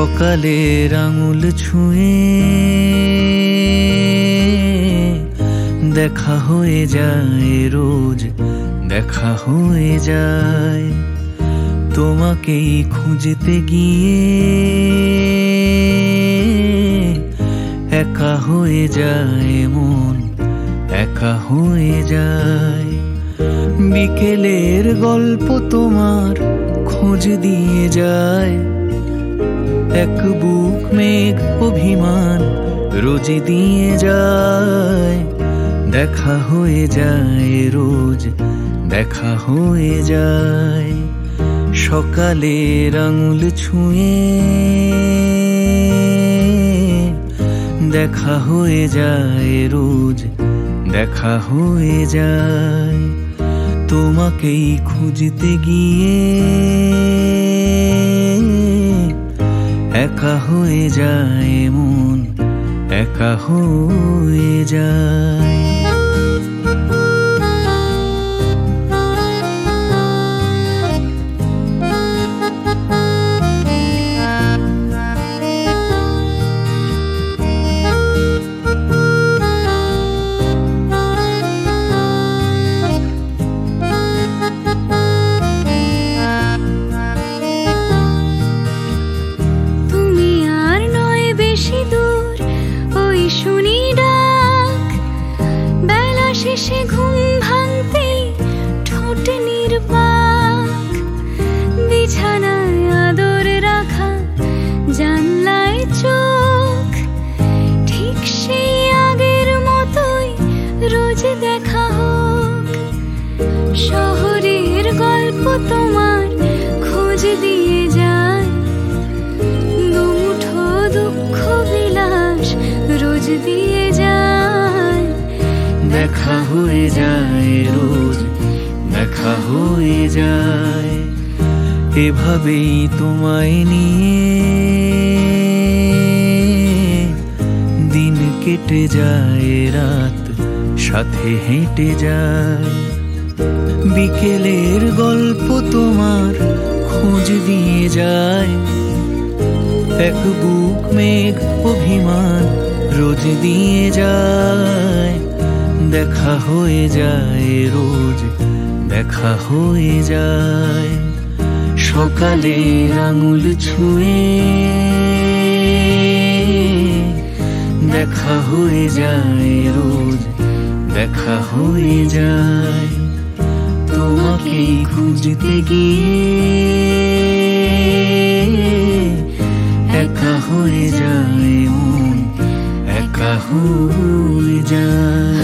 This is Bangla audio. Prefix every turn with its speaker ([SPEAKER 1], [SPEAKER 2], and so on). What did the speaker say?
[SPEAKER 1] সকালের আঙুল ছুঁয়ে দেখা হয়ে যায় রোজ, দেখা হয়ে যায়। তোমাকেই খুঁজতে গিয়ে একা হয়ে যায় মন, একা হয়ে যায়। বিকেলের গল্প তোমার খোঁজ দিয়ে যায়, এক বুক মেঘ অভিমান রোজ দিয়ে যায়। দেখা হয়ে যায় রোজ, দেখা হয়ে যায়। সকালের আঙুল ছুঁয়ে দেখা হয়ে যায় রোজ, দেখা হয়ে যায়। তোমাকেই খুঁজতে গিয়ে একা হয়ে যায় মন, একা হয়ে যায়।
[SPEAKER 2] শেষে ঘুম ভাঙতে ঠোঁট নির্বাক, বিছানায় আদর রাখা জানলায় চোখ, ঠিক সেই আগের মতোই রোজ দেখা হোক। শহরের গল্প তোমার খোঁজ দিয়ে যায়, দুমুঠো দুঃখ বিলাস রোজ দিয়ে যায়।
[SPEAKER 1] দেখা হয়ে যায় রোজ, দেখা হয়ে যায়। এভাবেই তোমায় নিয়ে দিন কেটে যায়, রাত সাথে হেঁটে যায়। বিকেলের গল্প তোমার খোঁজ দিয়ে যায়, এক বুক মেঘ অভিমান রোজ দিয়ে যায়। দেখা হয়ে যায় রোজ, দেখা হয়ে যায়। সকালের আঙুল ছুঁয়ে দেখা হয়ে যায় রোজ, দেখা হয়ে যায়। তোমাকেই খুঁজতে গিয়ে একা হয়ে যায় মন, একা হয়ে যায়।